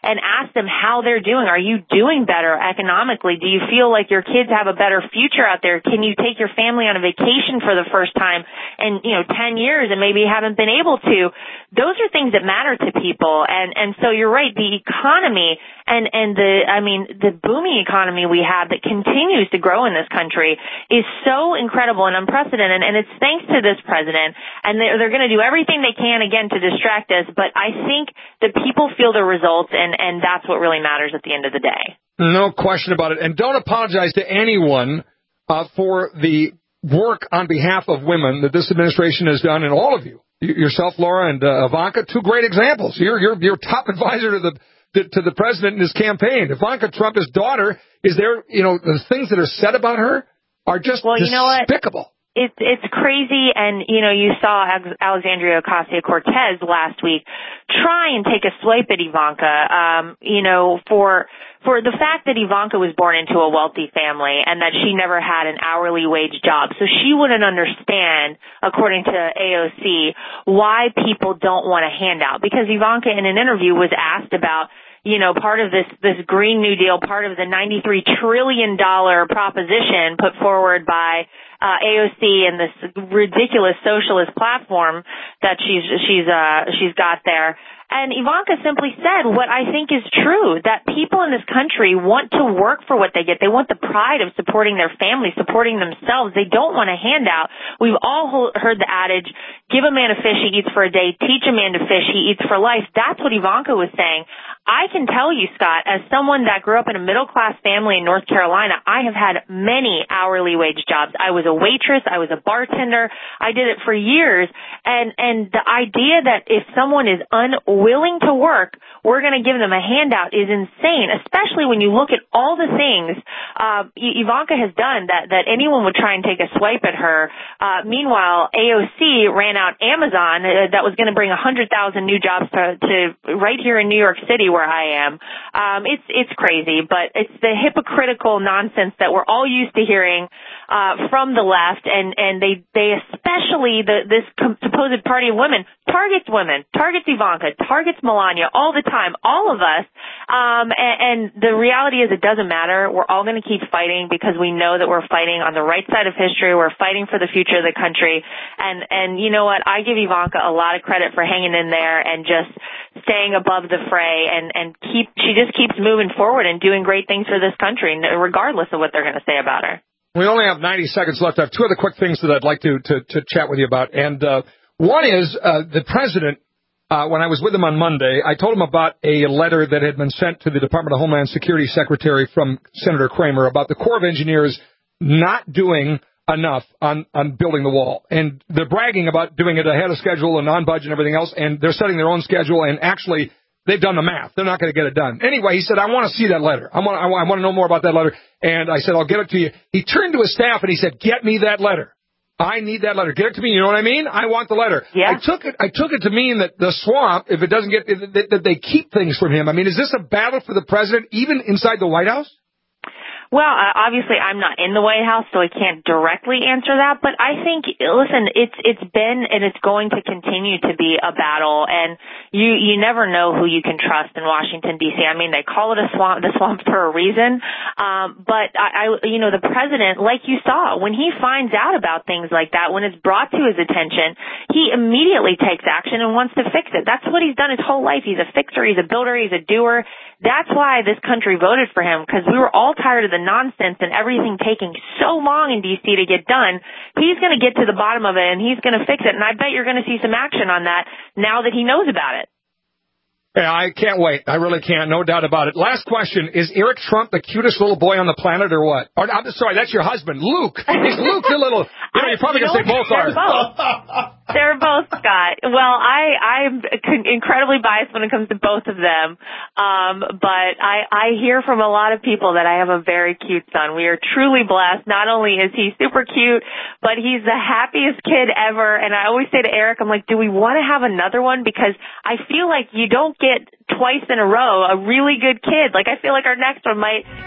and ask them how they're doing. Are you doing better economically? Do you feel like your kids have a better future out there? Can you take your family on a vacation for the first time in, you know, ten years and maybe haven't been able to? Those are things that matter to people. And, and so you're right, the economy and, and the, I mean, the booming economy we have that continues to grow in this country is so incredible and unprecedented. And it's thanks to this president. And they're, they're going to do everything they can, again, to distract us. But I think that people feel the results, and, and that's what really matters at the end of the day. No question about it. And don't apologize to anyone uh, for the work on behalf of women that this administration has done, and all of you. Yourself, Laura, and uh, Ivanka, two great examples. You're, you're, you're top advisor to the to, to the president in his campaign. Ivanka Trump, his daughter, is there, you know, the things that are said about her are just well, you know what? despicable. It's it's crazy, and, you know, you saw Alexandria Ocasio-Cortez last week try and take a swipe at Ivanka, um, you know, for for the fact that Ivanka was born into a wealthy family and that she never had an hourly wage job. So she wouldn't understand, according to A O C, why people don't want a handout. Because Ivanka, in an interview, was asked about, you know, part of this, this Green New Deal, part of the ninety-three trillion dollars proposition put forward by uh, A O C and this ridiculous socialist platform that she's, she's, uh, she's got there. And Ivanka simply said what I think is true, that people in this country want to work for what they get. They want the pride of supporting their family, supporting themselves. They don't want a handout. We've all heard the adage, give a man a fish, he eats for a day. Teach a man to fish, he eats for life. That's what Ivanka was saying. I can tell you, Scott, as someone that grew up in a middle-class family in North Carolina, I have had many hourly wage jobs. I was a waitress. I was a bartender. I did it for years. And, and the idea that if someone is unwilling to work, we're going to give them a handout is insane, especially when you look at all the things uh, Ivanka has done that, that anyone would try and take a swipe at her. Uh, meanwhile, A O C ran out Amazon uh, that was going to bring one hundred thousand new jobs to, to right here in New York City, where I am. Um, it's it's crazy, but it's the hypocritical nonsense that we're all used to hearing uh, from the left, and and they they especially the this supposed party of women targets women, targets Ivanka, targets Melania all the time, all of us. Um, and, and the reality is, it doesn't matter. We're all going to keep fighting because we know that we're fighting on the right side of history. We're fighting for the future of the country, and and you know what? I give Ivanka a lot of credit for hanging in there and just staying above the fray, and and keep she just keeps moving forward and doing great things for this country, regardless of what they're going to say about her. We only have ninety seconds left. I have two other quick things that I'd like to to, to chat with you about, and uh, one is uh, the president. Uh, when I was with him on Monday, I told him about a letter that had been sent to the Department of Homeland Security Secretary from Senator Kramer about the Corps of Engineers not doing enough on, on building the wall. And they're bragging about doing it ahead of schedule and on budget and everything else, and they're setting their own schedule, and actually they've done the math. They're not going to get it done. Anyway, he said, I want to see that letter. I want, I want, I want to know more about that letter. And I said, I'll get it to you. He turned to his staff and he said, get me that letter. I need that letter. Get it to me. You know what I mean? I want the letter. Yeah. I took it. I took it to mean that the swamp, if it doesn't get, that, that they keep things from him. I mean, is this a battle for the president, even inside the White House? Well, uh, obviously I'm not in the White House, so I can't directly answer that. But I think, listen, it's it's been and it's going to continue to be a battle, and you you never know who you can trust in Washington D C. I mean, they call it a swamp, the swamp for a reason. Um, but I, I, you know, the president, like you saw, when he finds out about things like that, when it's brought to his attention, he immediately takes action and wants to fix it. That's what he's done his whole life. He's a fixer. He's a builder. He's a doer. That's why this country voted for him, because we were all tired of the nonsense and everything taking so long in D C to get done. He's going to get to the bottom of it, and he's going to fix it, and I bet you're going to see some action on that now that he knows about it. Yeah, I can't wait. I really can't. No doubt about it. Last question. Is Eric Trump the cutest little boy on the planet or what? Or, I'm sorry, that's your husband. Luke. Is Luke the little... You know, you're probably going to say both are. Both. They're both, Scott. Well, I, I'm incredibly biased when it comes to both of them. Um, but I, I hear from a lot of people that I have a very cute son. We are truly blessed. Not only is he super cute, but he's the happiest kid ever. And I always say to Eric, I'm like, do we want to have another one? Because I feel like you don't get twice in a row a really good kid. Like, I feel like our next one might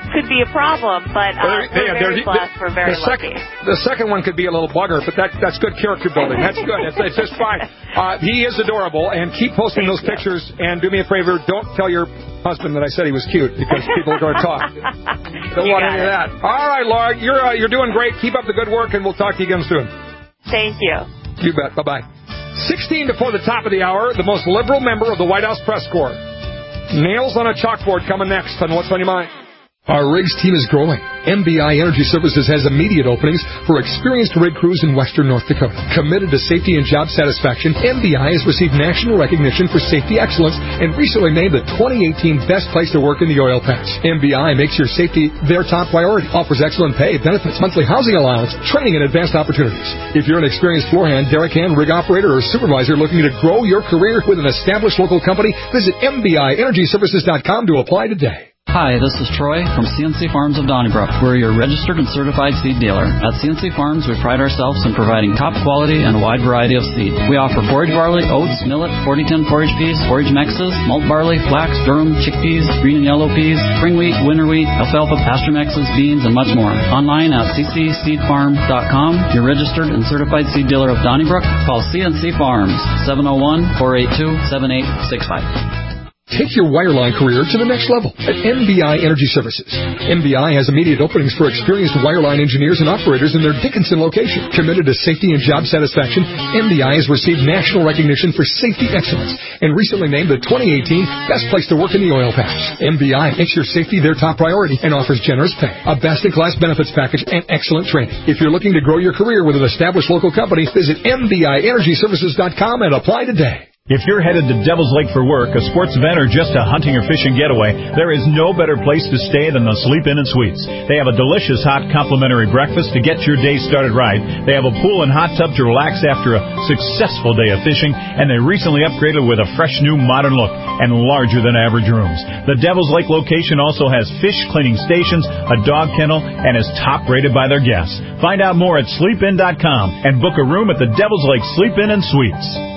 could be a problem, but uh, Well, we're yeah, very the, blessed. We're very the second, lucky. The second one could be a little bugger, but that that's good character building. That's good. It's, it's just fine. Uh, he is adorable, and keep posting Thank those you. pictures. And do me a favor, don't tell your husband that I said he was cute, because people are going to talk. Don't You want got any of it. that. All right, Laura, you're uh, you're doing great. Keep up the good work, and we'll talk to you again soon. Thank you. You bet. Bye-bye. sixteen before the top of the hour, the most liberal member of the White House press corps. Nails on a chalkboard coming next on What's on Your Mind. Our rigs team is growing. M B I Energy Services has immediate openings for experienced rig crews in western North Dakota. Committed to safety and job satisfaction, M B I has received national recognition for safety excellence and recently named the twenty eighteen Best Place to Work in the Oil Patch. M B I makes your safety their top priority, offers excellent pay, benefits, monthly housing allowance, training, and advanced opportunities. If you're an experienced floor hand, derrick hand, rig operator, or supervisor looking to grow your career with an established local company, visit M B I energy services dot com to apply today. Hi, this is Troy from C N C Farms of Donnybrook. We're your registered and certified seed dealer. At C N C Farms, we pride ourselves in providing top quality and a wide variety of seed. We offer forage barley, oats, millet, forty ten forage peas, forage mixes, malt barley, flax, durum, chickpeas, green and yellow peas, spring wheat, winter wheat, alfalfa, pasture mixes, beans, and much more. Online at c c seed farm dot com. Your registered and certified seed dealer of Donnybrook. Call C N C Farms, seven oh one, four eight two, seven eight six five. Take your wireline career to the next level at M B I Energy Services. M B I has immediate openings for experienced wireline engineers and operators in their Dickinson location. Committed to safety and job satisfaction, M B I has received national recognition for safety excellence and recently named the twenty eighteen Best Place to Work in the Oil Patch. M B I makes your safety their top priority and offers generous pay, a best-in-class benefits package, and excellent training. If you're looking to grow your career with an established local company, visit M B I energy services dot com and apply today. If you're headed to Devil's Lake for work, a sports event, or just a hunting or fishing getaway, there is no better place to stay than the Sleep Inn and Suites. They have a delicious hot complimentary breakfast to get your day started right. They have a pool and hot tub to relax after a successful day of fishing, and they recently upgraded with a fresh new modern look and larger than average rooms. The Devil's Lake location also has fish cleaning stations, a dog kennel, and is top rated by their guests. Find out more at sleep in dot com and book a room at the Devil's Lake Sleep Inn and Suites.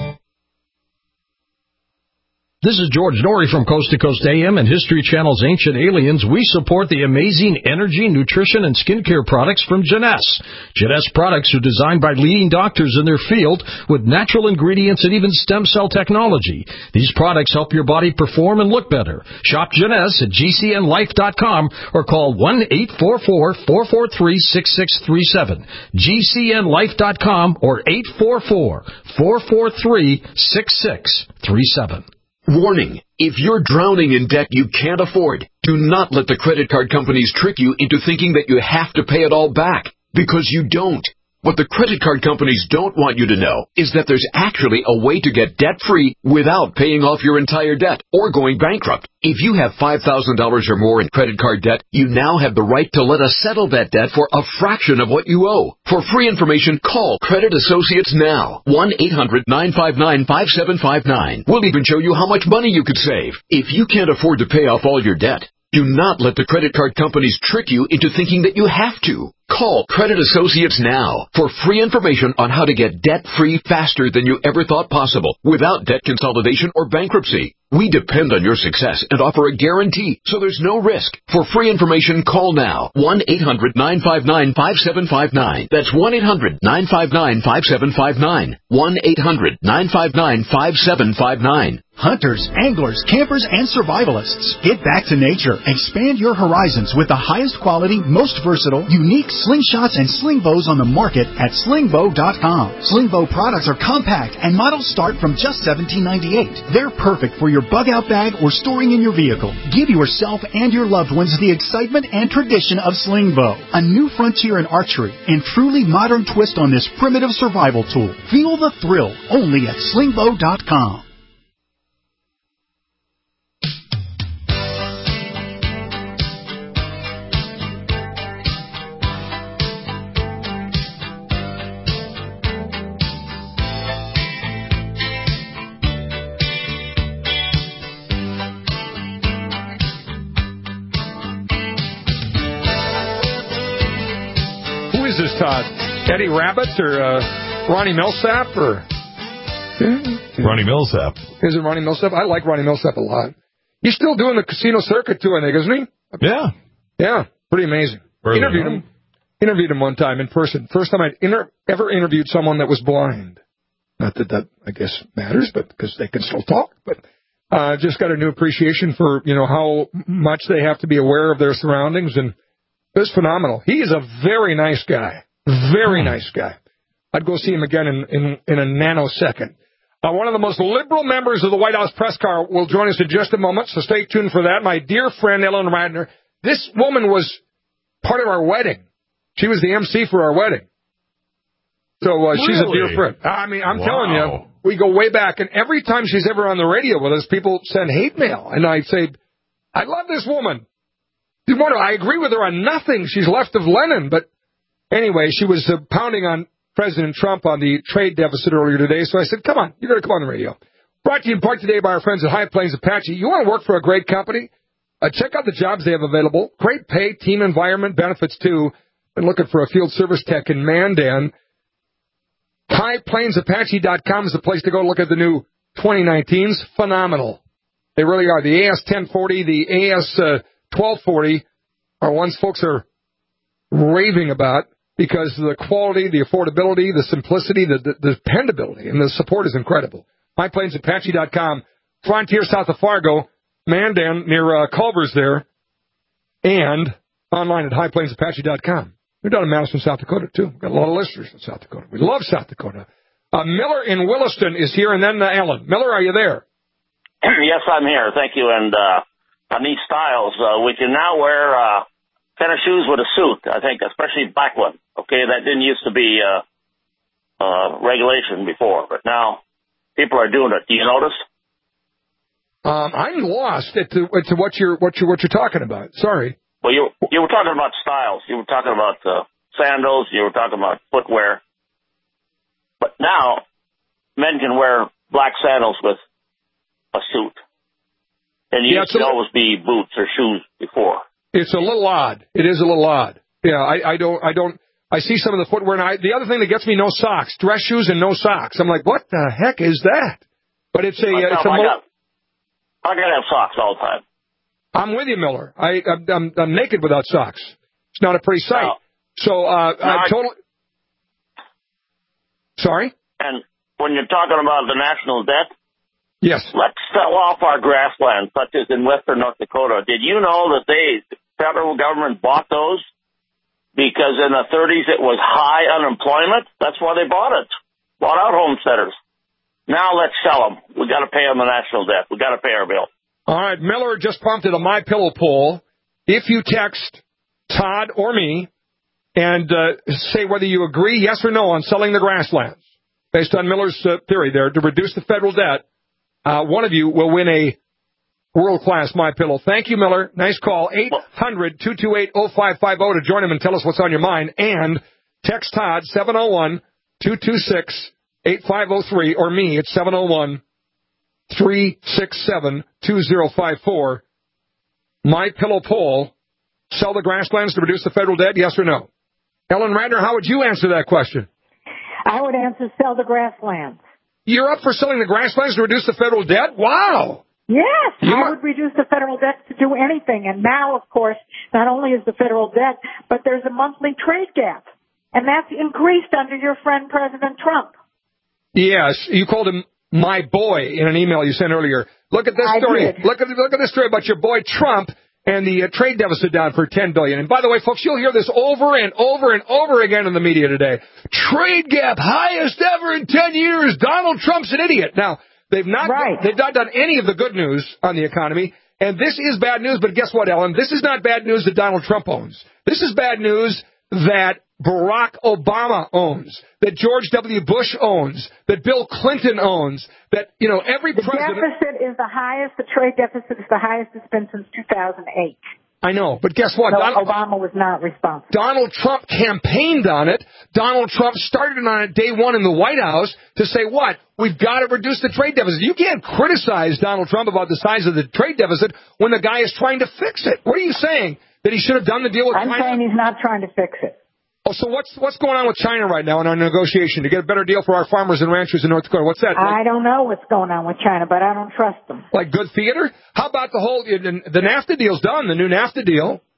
This is George Norrie from Coast to Coast A M and History Channel's Ancient Aliens. We support the amazing energy, nutrition, and skincare products from Jeunesse. Jeunesse products are designed by leading doctors in their field with natural ingredients and even stem cell technology. These products help your body perform and look better. Shop Jeunesse at G C N life dot com or call one eight four four, four four three, six six three seven. G C N life dot com or eight four four, four four three, six six three seven. Warning, if you're drowning in debt you can't afford, do not let the credit card companies trick you into thinking that you have to pay it all back, because you don't. What the credit card companies don't want you to know is that there's actually a way to get debt-free without paying off your entire debt or going bankrupt. If you have five thousand dollars or more in credit card debt, you now have the right to let us settle that debt for a fraction of what you owe. For free information, call Credit Associates now. one eight hundred, nine five nine, five seven five nine. We'll even show you how much money you could save. If you can't afford to pay off all your debt, do not let the credit card companies trick you into thinking that you have to. Call Credit Associates now for free information on how to get debt-free faster than you ever thought possible without debt consolidation or bankruptcy. We depend on your success and offer a guarantee, so there's no risk. For free information, call now. one eight hundred, nine five nine, five seven five nine. That's one eight hundred, nine five nine, five seven five nine. one eight hundred, nine five nine, five seven five nine. Hunters, anglers, campers, and survivalists. Get back to nature. Expand your horizons with the highest quality, most versatile, unique slingshots and sling bows on the market at sling bow dot com. Sling bow products are compact and models start from just seventeen ninety-eight. They're perfect for your bug out bag or storing in your vehicle. Give yourself and your loved ones the excitement and tradition of sling bow, a new frontier in archery and truly modern twist on this primitive survival tool. Feel the thrill only at sling bow dot com. Is this Todd? Eddie Rabbit or uh, Ronnie Millsap or Ronnie Millsap? Is it Ronnie Millsap? I like Ronnie Millsap a lot. He's still doing the casino circuit too, I think, isn't he? Yeah. Yeah, pretty amazing. Really? Interviewed him. Interviewed him one time in person. First time I'd inter- ever interviewed someone that was blind. Not that that, I guess, matters, but because they can still talk. But uh, just got a new appreciation for, you know, how much they have to be aware of their surroundings. And it was phenomenal. He is a very nice guy. Very hmm. nice guy. I'd go see him again in, in, in a nanosecond. Uh, one of the most liberal members of the White House press corps will join us in just a moment, so stay tuned for that. My dear friend, Ellen Radner. This woman was part of our wedding. She was the M C for our wedding. So uh, really? She's a dear friend. I mean, I'm wow. telling you, we go way back. And every time she's ever on the radio with us, people send hate mail. And I say, I love this woman. I agree with her on nothing. She's left of Lenin. But anyway, she was uh, pounding on President Trump on the trade deficit earlier today. So I said, come on, you got to come on the radio. Brought to you in part today by our friends at High Plains Apache. You want to work for a great company? Uh, check out the jobs they have available. Great pay, team environment, benefits too. Been looking for a field service tech in Mandan. High Plains Apache dot com is the place to go look at the new twenty nineteens. Phenomenal. They really are. The A S ten forty, the A S uh, twelve forty are ones folks are raving about because of the quality, the affordability, the simplicity, the, the, the dependability, and the support is incredible. High Plains Apache dot com. Frontier south of Fargo. Mandan near uh, Culver's there. And online at High Plains Apache dot com. We're down in Madison, South Dakota, too. We've got a lot of listeners in South Dakota. We love South Dakota. Uh, Miller in Williston is here, and then uh, Ellen. Miller, are you there? Yes, I'm here. Thank you. And uh, on these styles, uh, we can now wear uh, tennis shoes with a suit, I think, especially black one. Okay, that didn't used to be uh, uh, regulation before, but now people are doing it. Do you notice? Um, I'm lost at to, at to what you're what you're what you're talking about. Sorry. Well, you you were talking about styles. You were talking about uh, sandals. You were talking about footwear. But now, men can wear black sandals with a suit. And you yeah, used to always be boots or shoes before. It's a little odd. It is a little odd. Yeah, I, I don't, I don't, I see some of the footwear. And I, the other thing that gets me, no socks. Dress shoes and no socks. I'm like, what the heck is that? But it's a, I, it's a I, mo- got, I gotta have socks all the time. I'm with you, Miller. I, I'm, I'm, I'm naked without socks. It's not a pretty sight. No. So, uh, no, I totally. Sorry? And when you're talking about the national debt, yes, let's sell off our grasslands, such as in western North Dakota. Did you know that they, the federal government bought those because in the thirties it was high unemployment? That's why they bought it. Bought out homesteaders. Now let's sell them. We got to pay on the national debt. We got to pay our bill. All right, Miller just prompted a MyPillow poll. If you text Todd or me and uh, say whether you agree, yes or no, on selling the grasslands, based on Miller's uh, theory there, to reduce the federal debt, uh, one of you will win a world-class MyPillow. Thank you, Miller. Nice call. eight hundred, two two eight, oh five five oh to join him and tell us what's on your mind. And text Todd, seven oh one, two two six, eight five oh three, or me at seven oh one, three six seven, two oh five four. MyPillow poll. Sell the grasslands to reduce the federal debt, yes or no? Ellen Radner, how would you answer that question? I would answer sell the grasslands. You're up for selling the grasslands to reduce the federal debt? Wow. Yes, you I might... would reduce the federal debt to do anything. And now, of course, not only is the federal debt, but there's a monthly trade gap. And that's increased under your friend President Trump. Yes, you called him my boy in an email you sent earlier. Look at this I story. Did. Look at look at this story about your boy Trump and the uh, trade deficit down for ten billion dollars. And by the way, folks, you'll hear this over and over and over again in the media today. Trade gap highest ever in ten years. Donald Trump's an idiot. Now, they've not right. they've not done any of the good news on the economy. And this is bad news, but guess what, Ellen? This is not bad news that Donald Trump owns. This is bad news that Barack Obama owns, that George W. Bush owns, that Bill Clinton owns, that, you know, every the president... The deficit is the highest, the trade deficit is the highest it's been since two thousand eight. I know, but guess what? So Donald, Obama was not responsible. Donald Trump campaigned on it. Donald Trump started on it day one in the White House to say what? We've got to reduce the trade deficit. You can't criticize Donald Trump about the size of the trade deficit when the guy is trying to fix it. What are you saying? That he should have done the deal with I'm China? saying he's not trying to fix it. Oh, so what's what's going on with China right now in our negotiation to get a better deal for our farmers and ranchers in North Dakota? What's that? Like, I don't know what's going on with China, but I don't trust them. Like good theater? How about the whole the NAFTA deal's done, the new NAFTA deal?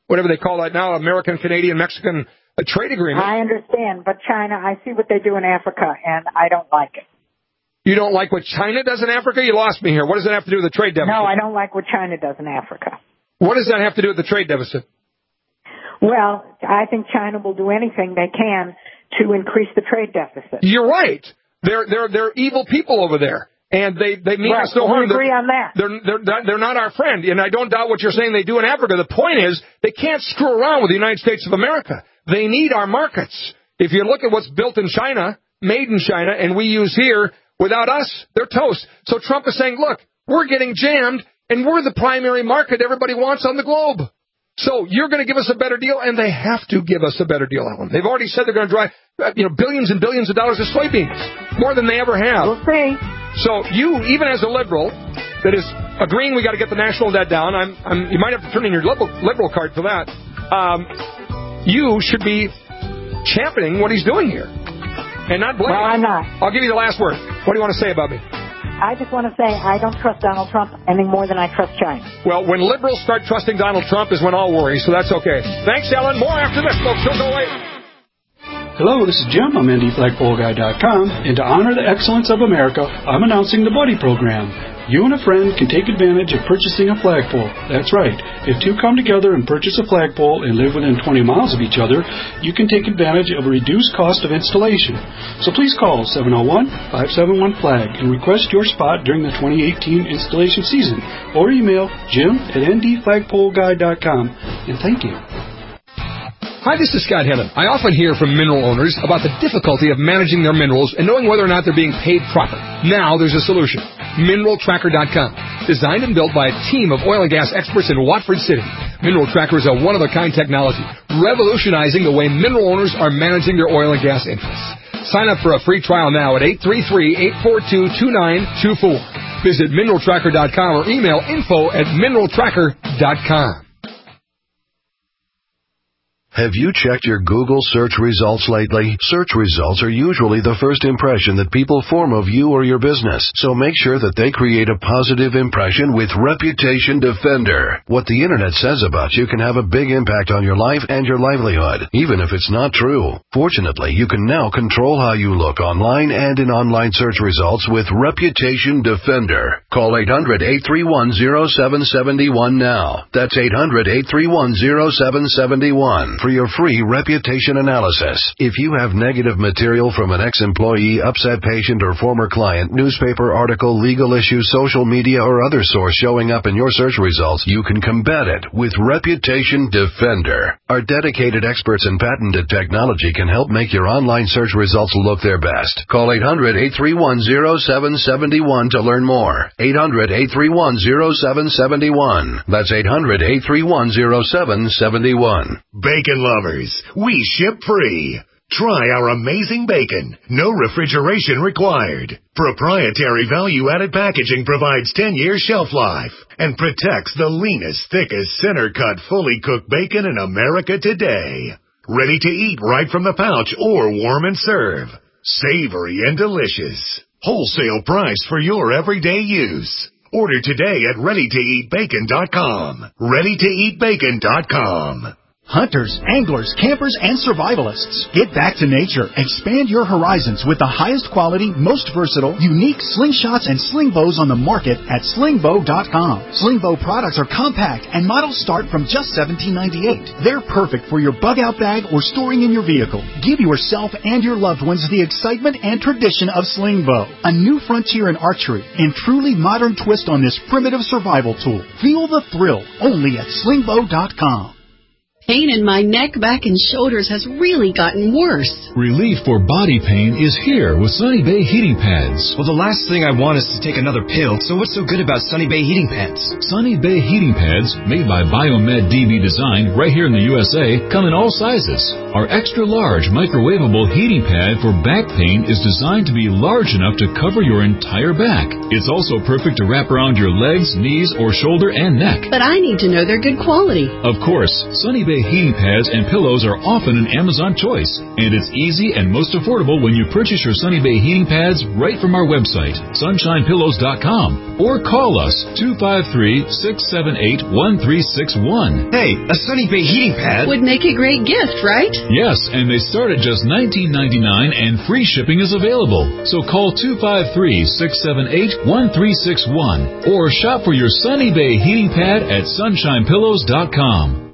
whatever they call that now, American, Canadian, Mexican uh, trade agreement. I understand, but China, I see what they do in Africa, and I don't like it. You don't like what China does in Africa? You lost me here. What does that have to do with the trade deficit? No, I don't like what China does in Africa. What does that have to do with the trade deficit? Well, I think China will do anything they can to increase the trade deficit. You're right. They're they're they're evil people over there, and they they mean right. us no well, harm. We agree on that. They're they're they're not our friend, and I don't doubt what you're saying they do in Africa. The point is they can't screw around with the United States of America. They need our markets. If you look at what's built in China, made in China, and we use here, without us, they're toast. So Trump is saying, look, we're getting jammed, and we're the primary market everybody wants on the globe. So you're going to give us a better deal, and they have to give us a better deal, Ellen. They've already said they're going to drive, you know, billions and billions of dollars of soybeans, more than they ever have. We'll see. So you, even as a liberal that is agreeing we got to get the national debt down, I'm, I'm, you might have to turn in your liberal, liberal card for that. Um, you should be championing what he's doing here, and not blaming. Well, I'm not. I'll give you the last word. What do you want to say about me? I just want to say I don't trust Donald Trump any more than I trust China. Well, when liberals start trusting Donald Trump is when I'll worry, so that's okay. Thanks, Ellen. More after this, folks. Don't go away. Hello, this is Jim. I'm Indy Flagpole Guy dot com, and to honor the excellence of America, I'm announcing the Buddy Program. You and a friend can take advantage of purchasing a flagpole. That's right. If two come together and purchase a flagpole and live within twenty miles of each other, you can take advantage of a reduced cost of installation. So please call seven oh one, five seven one, flag and request your spot during the twenty eighteen installation season, or email jim at n d flagpole guy dot com. And thank you. Hi, this is Scott Hennon. I often hear from mineral owners about the difficulty of managing their minerals and knowing whether or not they're being paid proper. Now there's a solution. mineral tracker dot com. Designed and built by a team of oil and gas experts in Watford City. Mineral Tracker is a one-of-a-kind technology, revolutionizing the way mineral owners are managing their oil and gas interests. Sign up for a free trial now at eight three three, eight four two, two nine two four. Visit mineral tracker dot com or email info at mineral tracker dot com. Have you checked your Google search results lately? Search results are usually the first impression that people form of you or your business, so make sure that they create a positive impression with Reputation Defender. What the internet says about you can have a big impact on your life and your livelihood, even if it's not true. Fortunately, you can now control how you look online and in online search results with Reputation Defender. Call eight hundred, eight three one, zero seven seven one now. That's eight hundred, eight three one, zero seven seven one. For your free reputation analysis. If you have negative material from an ex-employee, upset patient, or former client, newspaper article, legal issue, social media, or other source showing up in your search results, you can combat it with Reputation Defender. Our dedicated experts in patented technology can help make your online search results look their best. Call eight hundred, eight three one, zero seven seven one to learn more. eight hundred, eight three one, zero seven seven one. That's eight hundred, eight three one, zero seven seven one. Bacon lovers, we ship free. Try our amazing bacon. No refrigeration required. Proprietary value-added packaging provides ten-year shelf life and protects the leanest, thickest, center-cut, fully cooked bacon in America today. Ready to eat right from the pouch or warm and serve. Savory and delicious. Wholesale price for your everyday use. Order today at ready to eat bacon dot com. ready to eat bacon dot com. Hunters, anglers, campers, and survivalists. Get back to nature. Expand your horizons with the highest quality, most versatile, unique slingshots and sling bows on the market at sling bow dot com. Sling bow products are compact and models start from just seventeen ninety-eight. They're perfect for your bug out bag or storing in your vehicle. Give yourself and your loved ones the excitement and tradition of sling bow, a new frontier in archery and truly modern twist on this primitive survival tool. Feel the thrill only at sling bow dot com. Pain in my neck, back, and shoulders has really gotten worse. Relief for body pain is here with Sunny Bay Heating Pads. Well, the last thing I want is to take another pill, so what's so good about Sunny Bay Heating Pads? Sunny Bay Heating Pads, made by Biomed D B Design right here in the U S A, come in all sizes. Our extra-large microwavable heating pad for back pain is designed to be large enough to cover your entire back. It's also perfect to wrap around your legs, knees, or shoulder and neck. But I need to know they're good quality. Of course, Sunny Bay Bay heating pads and pillows are often an Amazon choice, and it's easy and most affordable when you purchase your Sunny Bay heating pads right from our website, sunshine pillows dot com, or call us two five three, six seven eight, one three six one. Hey, a Sunny Bay heating pad would make a great gift, right? Yes, and they start at just nineteen ninety-nine, and free shipping is available. So call two five three, six seven eight, one three six one or shop for your Sunny Bay heating pad at sunshine pillows dot com.